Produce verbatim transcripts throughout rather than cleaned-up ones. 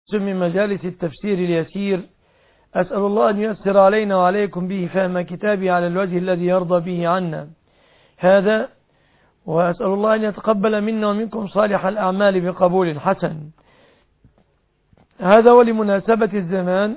من مجالس التفسير اليسير. أسأل الله أن ييسر علينا وعليكم به فهم كتابي على الوجه الذي يرضى به عنا هذا، وأسأل الله أن يتقبل منا ومنكم صالح الأعمال بقبول حسن. هذا ولمناسبة الزمان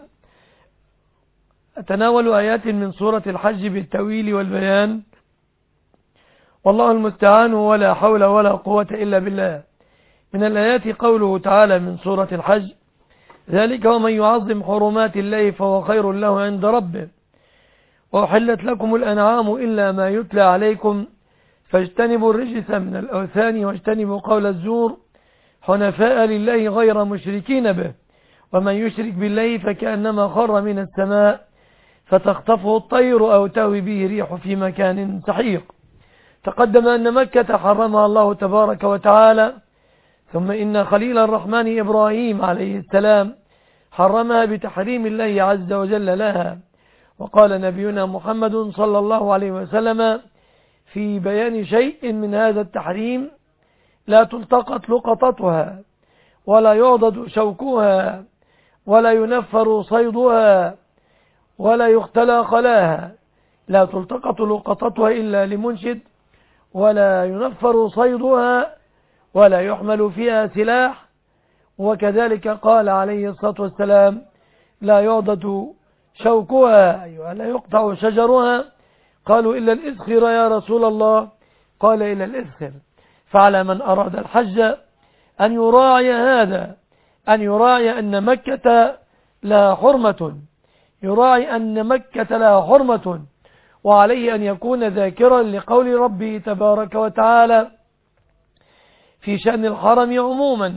أتناول آيات من سورة الحج بالتأويل والبيان، والله المستعان ولا حول ولا قوة إلا بالله. من الآيات قوله تعالى من سورة الحج: ذلك ومن يعظم حرمات الله فهو خير له عند ربه، وأحلت لكم الأنعام إلا ما يتلى عليكم فاجتنبوا الرجس من الأوثان واجتنبوا قول الزور حنفاء لله غير مشركين به، ومن يشرك بالله فكأنما خر من السماء فتخطفه الطير أو تهوي به ريح في مكان سحيق. تقدم أن مكة حرمها الله تبارك وتعالى، ثم إن خليل الرحمن إبراهيم عليه السلام حرمها بتحريم الله عز وجل لها. وقال نبينا محمد صلى الله عليه وسلم في بيان شيء من هذا التحريم: لا تلتقط لقطتها ولا يعضد شوكها ولا ينفر صيدها ولا يختلى خلاها. لا تلتقط لقطتها إلا لمنشد، ولا ينفر صيدها ولا يحمل فيها سلاح. وكذلك قال عليه الصلاة والسلام: لا يعضد شوكها، أيوة لا يقطع شجرها. قالوا إلا الإذخر يا رسول الله، قال إلا الإذخر. فعلى من أراد الحج أن يراعي هذا، أن يراعي أن مكة لها حرمة، يراعي أن مكة لها حرمة، وعليه أن يكون ذاكرا لقول ربه تبارك وتعالى في شأن الحرم عموما: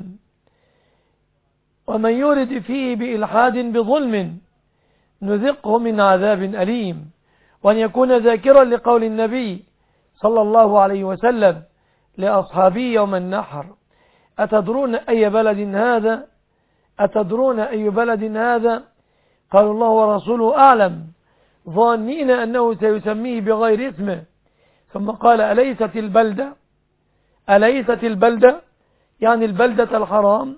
ومن يرد فيه بإلحاد بظلم نذقه من عذاب أليم. وأن يكون ذاكرا لقول النبي صلى الله عليه وسلم لأصحابه يوم النحر: أتدرون أي بلد هذا؟ أتدرون أي بلد هذا؟ قالوا الله ورسوله أعلم، ظانين أنه سيسميه بغير اسمه. ثم قال: أليست البلدة أليست البلدة يعني البلدة الحرام.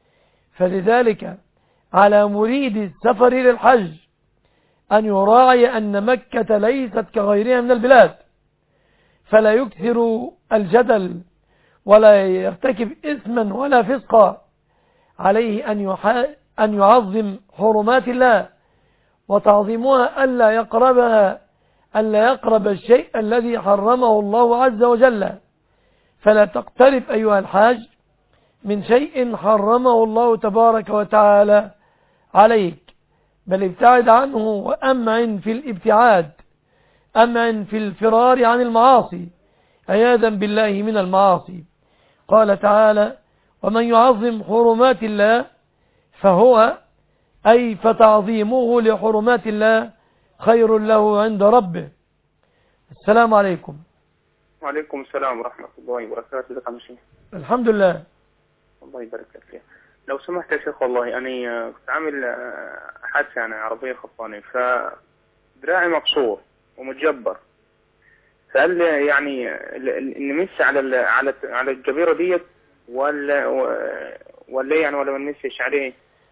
فلذلك على مريد السفر للحج أن يراعي أن مكة ليست كغيرها من البلاد، فلا يكثر الجدل ولا يرتكب إثما ولا فسقا. عليه أن يحا... أن يعظم حرمات الله، وتعظيمها ألا يقربها ألا يقرب الشيء الذي حرمه الله عز وجل. فلا تقترب أيها الحاج من شيء حرمه الله تبارك وتعالى عليك، بل ابتعد عنه، وأمعن في الابتعاد، أمعن في الفرار عن المعاصي عياذا بالله من المعاصي. قال تعالى: ومن يعظم حرمات الله فهو أي فتعظيمه لحرمات الله خير له عند ربه. السلام عليكم. وعليكم السلام ورحمة الله وبركاته. ازيك يا شيخ؟ الحمد لله. الله يبارك فيك. لو سمحت يا شيخ، والله أنا كنت عامل حادثة يعني عربية خبطاني، فدراعي مكسور ومتجبر، فقال لي يعني نمسي على على على الجبيرة ديت ولا ولا يعني ولا ما نمسيش عليه،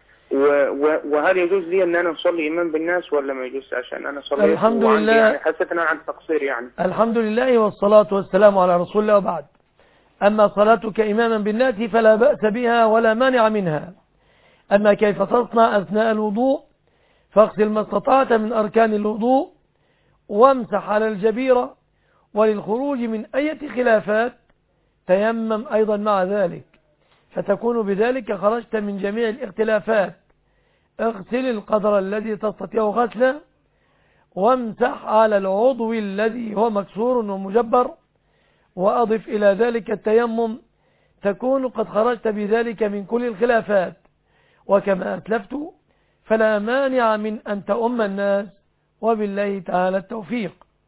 وهل يجوز لي ان انا اصلي امام بالناس ولا ما يجوز؟ عشان انا صليت الحمد لله، يعني حسيت ان انا عندي تقصير يعني. الحمد لله والصلاة والسلام على رسول الله. وبعد، أما صلاتك إماما بالناس فلا بأس بها ولا مانع منها. أما كيف تصنع أثناء الوضوء فاغسل ما استطعت من أركان الوضوء وامسح على الجبيرة، وللخروج من أي خلافات تيمم أيضا مع ذلك، فتكون بذلك خرجت من جميع الاختلافات. اغسل القدر الذي تستطيع غسله، وامسح على العضو الذي هو مكسور ومجبر، وأضف إلى ذلك التيمم، تكون قد خرجت بذلك من كل الخلافات. وكما أسلفت فلا مانع من أن تؤم الناس، وبالله تعالى التوفيق.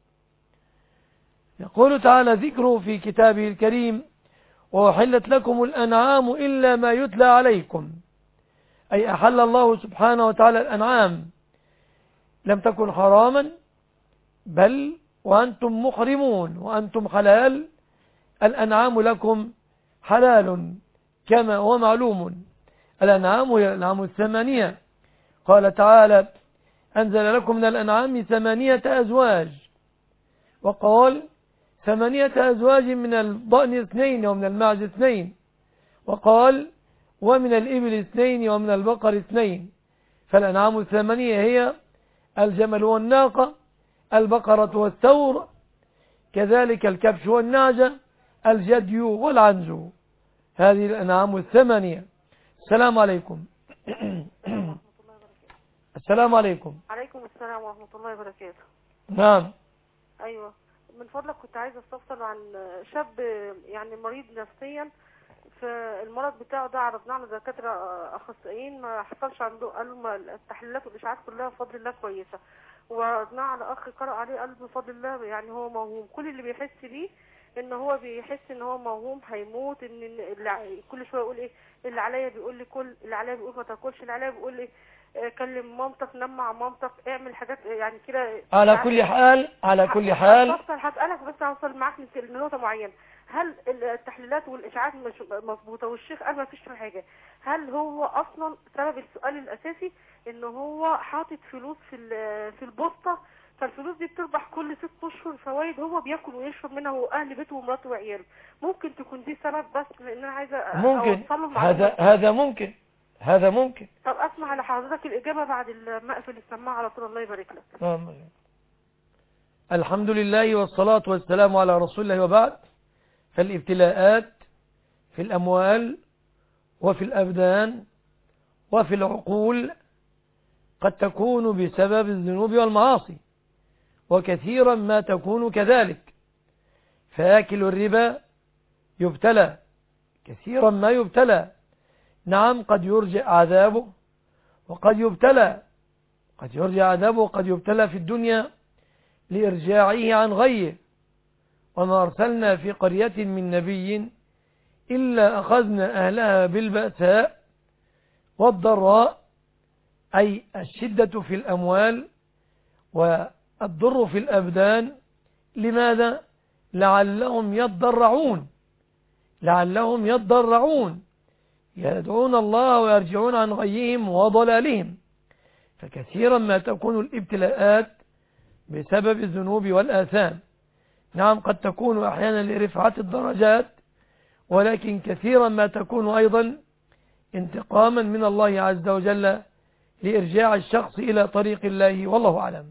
يقول تعالى ذكره في كتابه الكريم: وأحلت لكم الأنعام إلا ما يتلى عليكم، أي أحل الله سبحانه وتعالى الأنعام، لم تكن حراما بل وأنتم محرمون وأنتم حلال. الأنعام لكم حلال كما هو معلوم، الأنعام هي الأنعام الثمانية. قال تعالى أنزل لكم من الأنعام ثمانية أزواج، وقال ثمانية أزواج من الضأن اثنين ومن المعز اثنين، وقال ومن الإبل اثنين ومن البقر اثنين. فالأنعام الثمانية هي الجمل والناقة، البقرة والثور، كذلك الكبش والنعجة، الجدي والعنز. هذه الأنعام الثمانية. السلام عليكم. السلام عليكم. عليكم السلام ورحمة الله وبركاته. نعم. أيوة، من فضلك كنت عايزة استفسر عن شاب يعني مريض نفسيا، فالمرض بتاعه ده عرضنا على دكاترة أخصائيين ما حصلش عنده، قالوا التحليلات والإشعاعات كلها بفضل الله كويسة، وعرضناه على أخ قرأ عليه قال بفضل الله يعني هو موهوم. كل اللي بيحس بيه ان هو بيحس ان هو موهوم هيموت، ان اللي كل شويه يقول ايه اللي عليا بيقول لي كل، اللي عليا بيقول ما تاكلش، اللي عليا بيقول لي كلم مامتك، نام مع مامتك، اعمل حاجات يعني كده. على كل حال على كل حال هسألك بس هوصل معاك لنقطه معينه. هل التحليلات والاشعاعات مش مظبوطه والشيخ قال ما فيش فيها حاجه؟ هل هو اصلا سبب السؤال الاساسي ان هو حاطط فلوس في في البوسطه، فالفلوس دي بتربح كل ست اشهر فوائد، هو بياكل ويشرب منها واهل بيته ومراته وعياله؟ ممكن تكون دي سبب، بس لان انا عايزه ممكن هذا هذا ممكن هذا ممكن. طب اسمع لحضرتك الاجابه بعد ما اقفل السماعه على طول. الله يبارك لك. آمين. الحمد لله والصلاه والسلام على رسول الله، وبعد. فالابتلاءات في الاموال وفي الابدان وفي العقول قد تكون بسبب الذنوب والمعاصي، وكثيرا ما تكون كذلك. فآكل الربا يبتلى، كثيرا ما يبتلى. نعم، قد يرجع عذابه وقد يبتلى، قد يرجع عذابه وقد يبتلى في الدنيا لإرجاعه عن غيه. وما أرسلنا في قرية من نبي إلا أخذنا أهلها بالبأساء والضراء، أي الشدة في الأموال والضر في الأبدان. لماذا؟ لعلهم يضرعون، لعلهم يضرعون يدعون الله ويرجعون عن غيهم وضلالهم. فكثيرا ما تكون الابتلاءات بسبب الذنوب والآثام. نعم، قد تكون أحيانا لرفعة الدرجات، ولكن كثيرا ما تكون أيضا انتقاما من الله عز وجل لإرجاع الشخص إلى طريق الله، والله أعلم.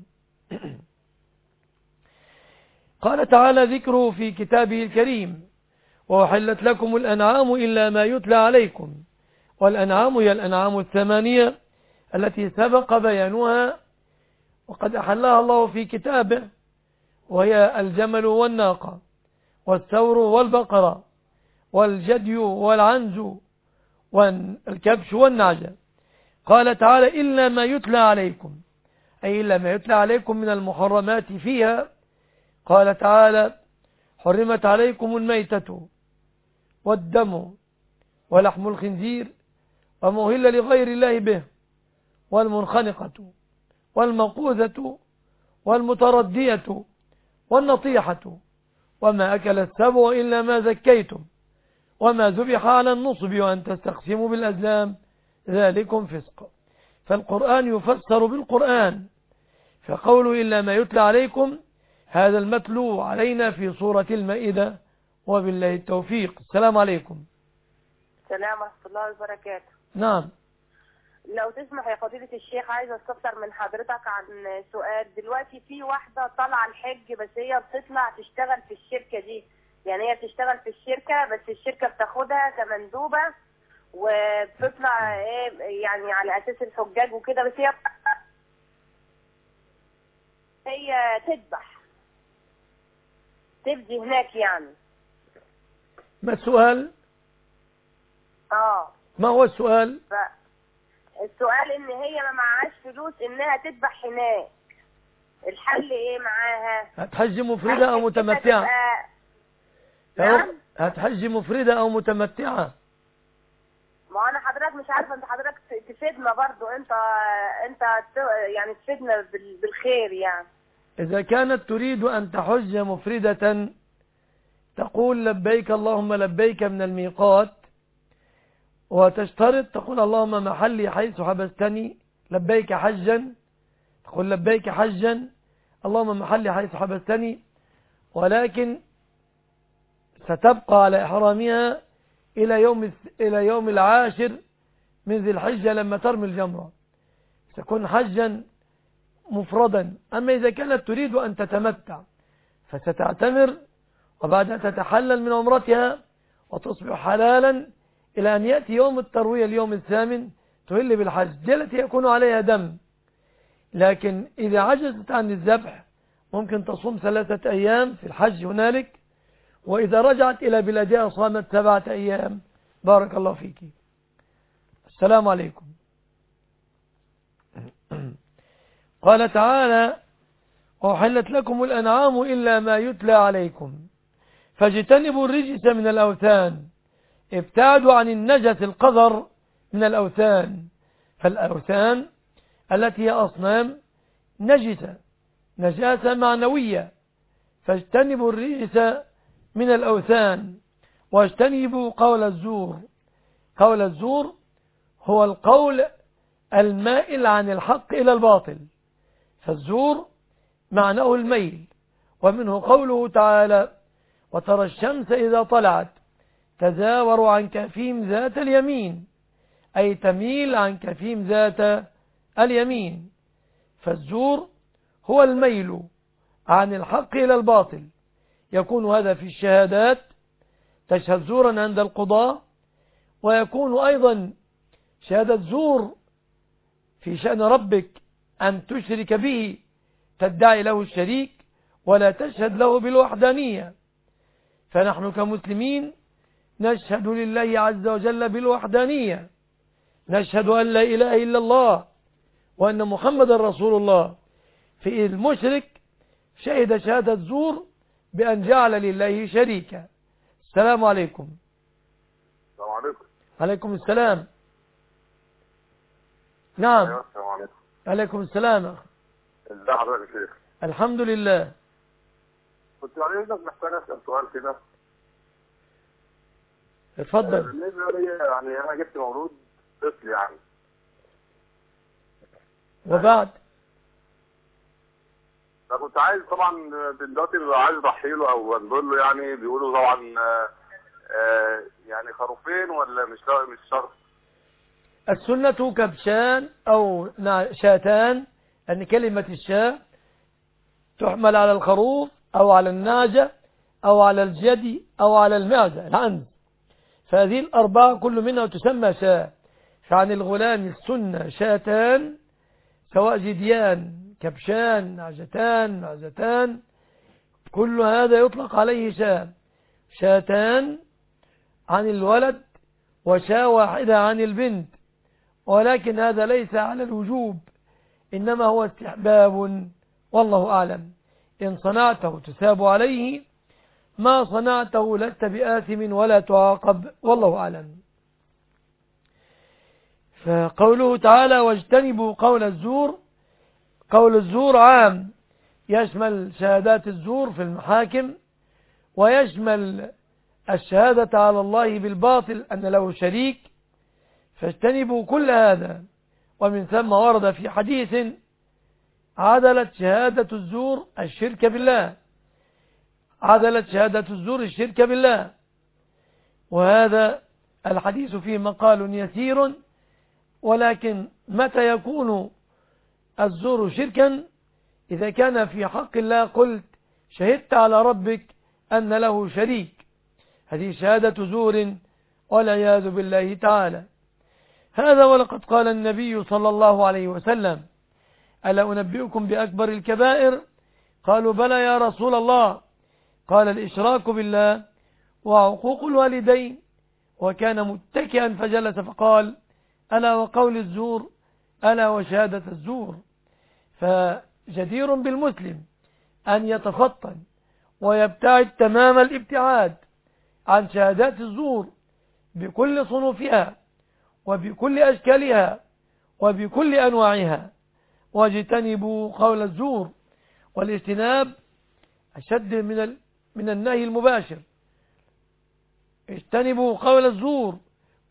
قال تعالى ذكره في كتابه الكريم: وأحلت لكم الأنعام إلا ما يتلى عليكم. والأنعام هي الأنعام الثمانية التي سبق بيانها وقد أحلها الله في كتابه، وهي الجمل والناقة والثور والبقرة والجدي والعنز والكبش والنعجة. قال تعالى: إلا ما يتلى عليكم، أي إلا ما يتلى عليكم من المحرمات فيها. قال تعالى: حرمت عليكم الميتة والدم ولحم الخنزير وما أهل لغير الله به والمنخنقة والموقوذة والمتردية والنطيحة وما أكل السبع إلا ما زكيتم وما ذبح على النصب وأن تستقسموا بالأزلام ذلكم فسق. فالقرآن يفسر بالقرآن، فقوله إلا ما يتلى عليكم هذا المتلو علينا في سورة المائدة، وبالله التوفيق. السلام عليكم. السلام ورحمة الله وبركاته. نعم. لو تسمح يا فضيلة الشيخ، عايزة استفسر من حضرتك عن سؤال. دلوقتي في واحدة طالعة الحج بس هي بتطلع تشتغل في الشركة دي، يعني هي بتشتغل في الشركة بس الشركة بتاخدها كمندوبة وبتطلع ايه يعني على اساس الحجاج وكده، بس هي هي تذبح تفدي هناك يعني. ما السؤال؟ اه ما هو السؤال؟ ف... السؤال ان هي ما معهاش فلوس انها تذبح هناك، الحل ايه معاها؟ هتحج مفردة او متمتعة؟ نعم؟ هتحج مفردة او متمتعة؟ ما انا حضرتك مش عارفه، انت حضرتك تفيدنا برضو، انت انت يعني تفيدنا بالخير يعني. اذا كانت تريد ان تحج مفردة تقول لبيك اللهم لبيك من الميقات، وتشترط تقول اللهم محلي حيث حبستني لبيك حجا، تقول لبيك حجا اللهم محلي حيث حبستني، ولكن ستبقى على إحرامها إلى يوم إلى يوم العاشر من ذي الحجة لما ترمي الجمرة، تكون حجا مفردا. أما إذا كانت تريد أن تتمتع فستعتمر وبعدها تتحلل من عمرتها وتصبح حلالا إلى أن يأتي يوم التروية اليوم الثامن تهل بالحج، دي التي يكون عليها دم. لكن إذا عجزت عن الذبح ممكن تصوم ثلاثة أيام في الحج هنالك، وإذا رجعت إلى بلادها صامت سبعة أيام. بارك الله فيك. السلام عليكم. قال تعالى وأحلت لكم الأنعام إلا ما يتلى عليكم فاجتنبوا الرجس من الأوثان، ابتعدوا عن النجس القذر من الأوثان، فالأوثان التي هي أصنام نجسة نجاسة معنوية، فاجتنبوا الرجس من الأوثان واجتنبوا قول الزور. قول الزور هو القول المائل عن الحق إلى الباطل، فالزور معناه الميل، ومنه قوله تعالى وترى الشمس إذا طلعت تزاور عن كفيم ذات اليمين، أي تميل عن كفيم ذات اليمين. فالزور هو الميل عن الحق إلى الباطل، يكون هذا في الشهادات تشهد زورا عند القضاء، ويكون أيضا شهادة زور في شأن ربك أن تشرك به تدعي له الشريك ولا تشهد له بالوحدانية. فنحن كمسلمين نشهد لله عز وجل بالوحدانية، نشهد أن لا إله إلا الله وأن محمد رسول الله. في المشرك شهد شهادة زور بأن جعل لله شريكا. السلام عليكم. السلام عليكم. عليكم السلام. نعم. السلام عليكم. عليكم السلام. ازي حضرتك يا شيخ؟ الحمد لله. كنت يعني محتاج اسال سؤال كده. اتفضل. بالنسبه لي يعني انا جبت مولود طفل يعني. وبعد فكنت عايز طبعا دلوقتي عايز اضحي له او انزل له، يعني بيقولوا طبعا آه يعني خروفين ولا مش مش شرط؟ السنة كبشان أو شاتان، أن كلمة الشاة تحمل على الخروف أو على الناجة أو على الجدي أو على المعزة العنز، فهذه الأربعة كل منها تسمى شاة. فعن الغلام السنة شاتان، سواء جديان كبشان نعجتان معزتان، كل هذا يطلق عليه شاة. شاتان عن الولد وشاة واحدة عن البنت، ولكن هذا ليس على الوجوب، إنما هو استحباب والله أعلم. إن صنعته تثاب عليه، ما صنعته لست بآثم ولا تعاقب والله أعلم. فقوله تعالى واجتنبوا قول الزور، قول الزور عام يشمل شهادات الزور في المحاكم، ويشمل الشهادة على الله بالباطل أن له شريك، فاجتنبوا كل هذا. ومن ثم ورد في حديث عدلت شهادة الزور الشرك بالله، عدلت شهادة الزور الشرك بالله، وهذا الحديث فيه مقال يسير، ولكن متى يكون الزور شركا؟ إذا كان في حق الله قلت شهدت على ربك أن له شريك، هذه شهادة زور والعياذ بالله تعالى. هذا ولقد قال النبي صلى الله عليه وسلم ألا أنبئكم بأكبر الكبائر؟ قالوا بلى يا رسول الله، قال الإشراك بالله وعقوق الوالدين، وكان متكئا فجلس فقال ألا وقول الزور ألا وشهادة الزور. فجدير بالمسلم أن يتفطن ويبتعد تمام الابتعاد عن شهادات الزور بكل صنوفها وبكل أشكالها وبكل أنواعها، واجتنبوا قول الزور. والاجتناب أشد من من النهي المباشر. اجتنبوا قول الزور،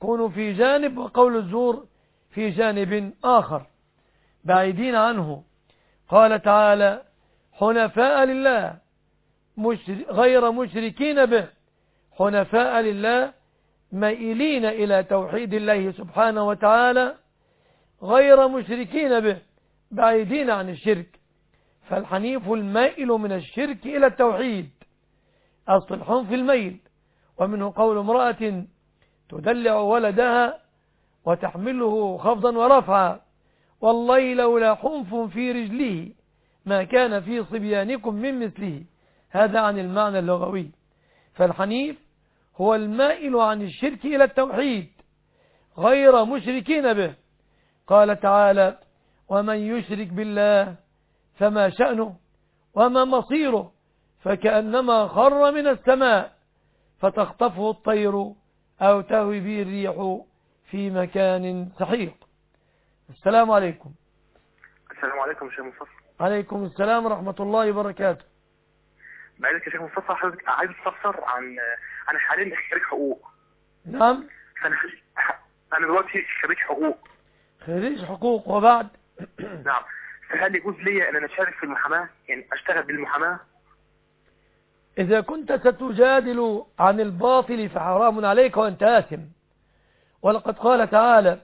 يكون في جانب وقول الزور في جانب آخر بعيدين عنه. قال تعالى حنفاء لله غير مشركين به، حنفاء لله مائلين إلى توحيد الله سبحانه وتعالى غير مشركين به بعيدين عن الشرك. فالحنيف المائل من الشرك إلى التوحيد، أصل الحنف الميل، ومنه قول امرأة تدلع ولدها وتحمله خفضا ورفعا والله لولا حنف في رجله ما كان في صبيانكم من مثله. هذا عن المعنى اللغوي. فالحنيف هو المائل عن الشرك إلى التوحيد غير مشركين به. قال تعالى ومن يشرك بالله فما شأنه وما مصيره فكأنما خر من السماء فتخطفه الطير أو تهوي به الريح في مكان سحيق. السلام عليكم. السلام عليكم شيخ مصطفى. عليكم السلام ورحمة الله وبركاته. بعدك يا شيخ مصطفى حضرتك عايز تفسر عن انا حاليا خريج حقوق. نعم. فانا انا دلوقتي خريج حقوق. خريج حقوق وبعد. نعم. فهل يجوز لي ان انا اشارك في المحاماة، يعني اشتغل بالمحاماة؟ إذا كنت ستجادل عن الباطل فحرام عليك وأنت آثم. ولقد قال تعالى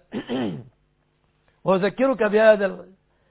وأذكرك بهذا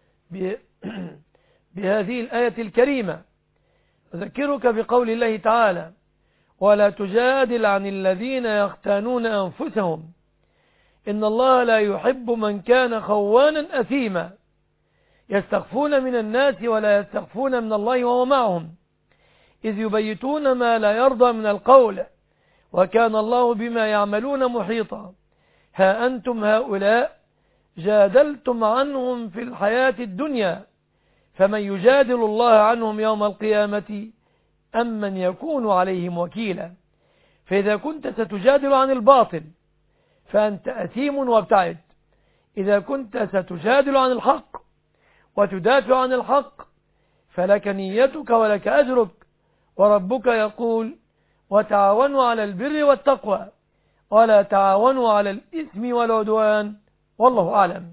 بهذه الآية الكريمة، أذكرك بقول الله تعالى ولا تجادل عن الذين يختانون أنفسهم إن الله لا يحب من كان خوانا أثيما يستخفون من الناس ولا يستخفون من الله وهو معهم إذ يبيتون ما لا يرضى من القول وكان الله بما يعملون محيطا. ها أنتم هؤلاء جادلتم عنهم في الحياة الدنيا فمن يجادل الله عنهم يوم القيامة أم من يكون عليهم وكيلا. فإذا كنت ستجادل عن الباطل فأنت أثيم وابتعد. إذا كنت ستجادل عن الحق وتدافع عن الحق فلك نيتك ولك أجرك، وربك يقول وتعاونوا على البر والتقوى ولا تعاونوا على الإثم والعدوان والله أعلم.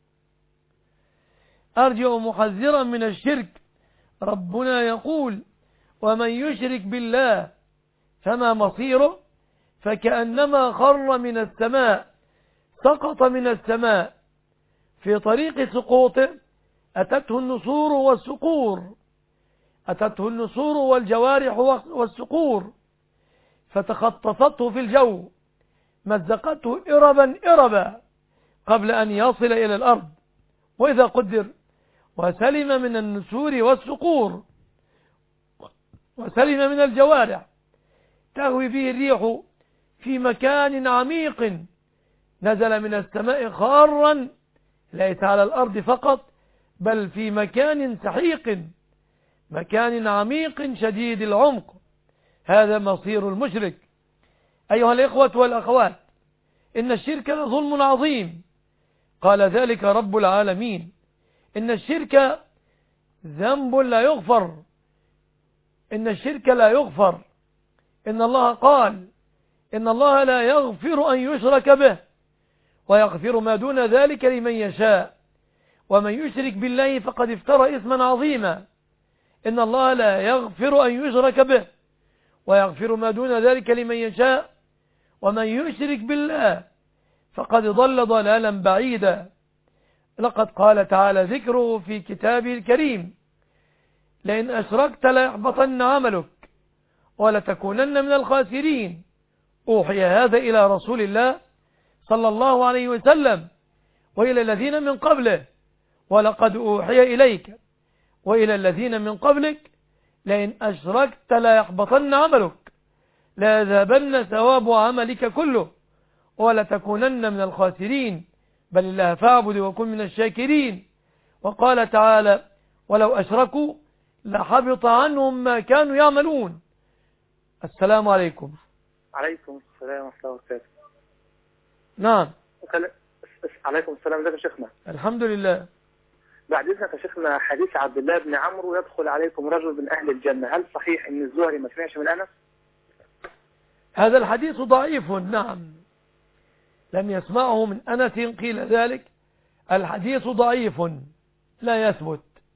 أرجع محذرا من الشرك. ربنا يقول ومن يشرك بالله فما مصيره فكأنما خر من السماء سقط من السماء في طريق سقوطه أتته النصور والسقور أتته النصور والجوارح والسقور فتخطفته في الجو مزقته إربا إربا قبل أن يصل إلى الأرض. وإذا قدر وسلم من النسور والسقور وسلم من الجوارح تهوي به الريح في مكان عميق نزل من السماء خارا ليس على الأرض فقط بل في مكان سحيق مكان عميق شديد العمق. هذا مصير المشرك. أيها الإخوة والأخوات إن الشرك لظلم عظيم. قال ذلك رب العالمين إن الشرك ذنب لا يغفر. إن الشرك لا يغفر. إن الله قال إن الله لا يغفر أن يشرك به ويغفر ما دون ذلك لمن يشاء ومن يشرك بالله فقد افترى إثما عظيما. إن الله لا يغفر أن يشرك به ويغفر ما دون ذلك لمن يشاء ومن يشرك بالله فقد ضل ضلالا بعيدا. لقد قال تعالى ذكره في كتابه الكريم لئن أشركت ليحبطن عملك ولتكونن من الخاسرين. أوحي هذا إلى رسول الله صلى الله عليه وسلم وإلى الذين من قبله ولقد أوحي إليك وإلى الذين من قبلك لئن أشركت ليحبطن عملك لا يذهبن ثواب عملك كله ولتكونن من الخاسرين بل الله فاعبد وكن من الشاكرين. وقال تعالى ولو أشركوا لحبط عنهم ما كانوا يعملون. السلام عليكم. عليكم السلام ورحمة الله وبركاته. نعم. عليكم السلام. ازيك يا شيخنا؟ الحمد لله. بعد إذنك يا شيخنا حديث عبد الله بن عمرو يدخل عليكم رجل من أهل الجنة، هل صحيح إن الزهري ما سمعش من أنس؟ هذا الحديث ضعيف. نعم لم يسمعه من أنس قيل ذلك الحديث ضعيف لا يثبت.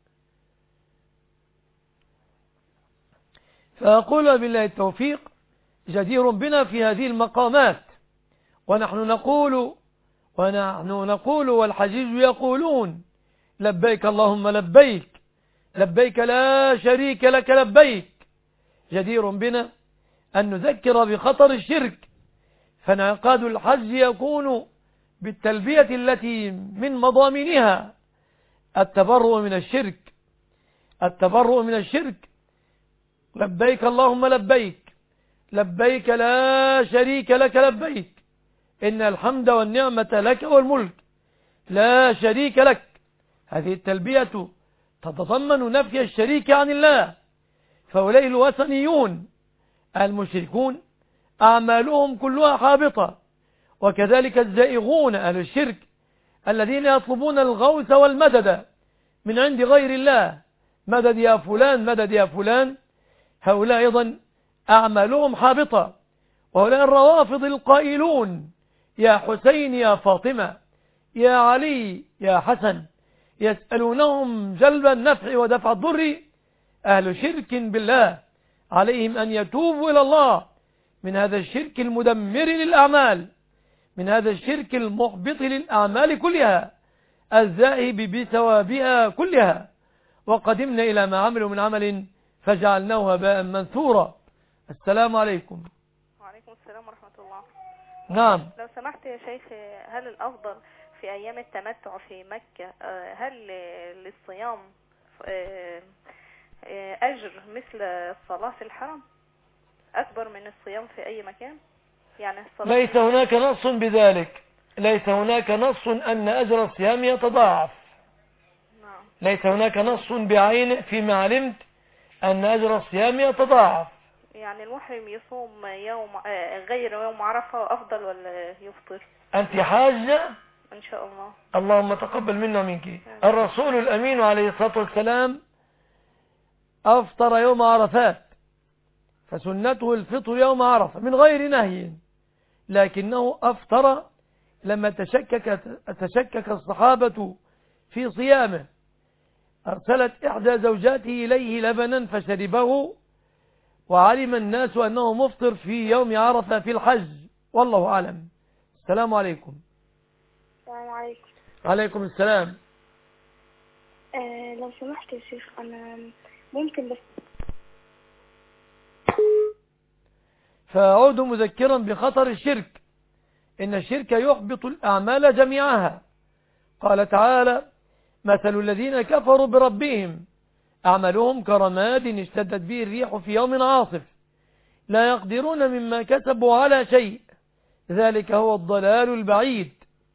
فأقول بالله التوفيق جدير بنا في هذه المقامات، ونحن نقول ونحن نقول والحجيج يقولون لبيك اللهم لبيك لبيك لا شريك لك لبيك. جدير بنا أن نذكر بخطر الشرك، فانعقاد الحج يكون بالتلبية التي من مضامنها التبرؤ من الشرك التبرؤ من الشرك لبيك اللهم لبيك لبيك لا شريك لك لبيك إن الحمد والنعمة لك والملك لا شريك لك. هذه التلبية تتضمن نفي الشريك عن الله، فأولئك الوثنيون المشركون أعمالهم كلها حابطة، وكذلك الزائغون أهل الشرك الذين يطلبون الغوث والمدد من عند غير الله، مدد يا فلان مدد يا فلان، هؤلاء أيضا أعمالهم حابطة. وهؤلاء الروافض القائلون يا حسين يا فاطمة يا علي يا حسن يسألونهم جلب النفع ودفع الضر، أهل شرك بالله، عليهم أن يتوبوا إلى الله من هذا الشرك المدمر للأعمال، من هذا الشرك المحبط للأعمال كلها الذاهب بثوابها كلها. وقدمنا إلى ما عملوا من عمل فجعلناه هباء منثورا. السلام عليكم. وعليكم السلام ورحمة الله. نعم. لو سمحت يا شيخ، هل الأفضل في أيام التمتع في مكة هل للصيام أجر مثل الصلاة في الحرم أكبر من الصيام في أي مكان؟ يعني الصلاة ليس هناك نص بذلك، ليس هناك نص أن أجر الصيام يتضاعف. نعم. ليس هناك نص بعينه فيما علمت أن أجر الصيام يتضاعف. يعني المحرم يصوم يوم غير يوم عرفة أفضل ولا يفطر؟ أنت حاجة إن شاء الله. اللهم تقبل منا ومنك. الرسول الأمين عليه الصلاة والسلام أفطر يوم عرفات، فسنته الفطر يوم عرفة من غير نهي، لكنه أفطر لما تشكك, تشكك الصحابة في صيامه، أرسلت إحدى زوجاته إليه لبنا فشربه، وعلم الناس أنه مفطر في يوم عرفة في الحج، والله أعلم. السلام عليكم. السلام عليكم. عليكم السلام. آه لو سمحت يا شيخ، أنا ممكن بس فأعود مذكرا بخطر الشرك، إن الشرك يحبط الأعمال جميعها. قال تعالى مثل الذين كفروا بربهم أعمالهم كرماد اشتدت به الريح في يوم عاصف لا يقدرون مما كسبوا على شيء ذلك هو الضلال البعيد.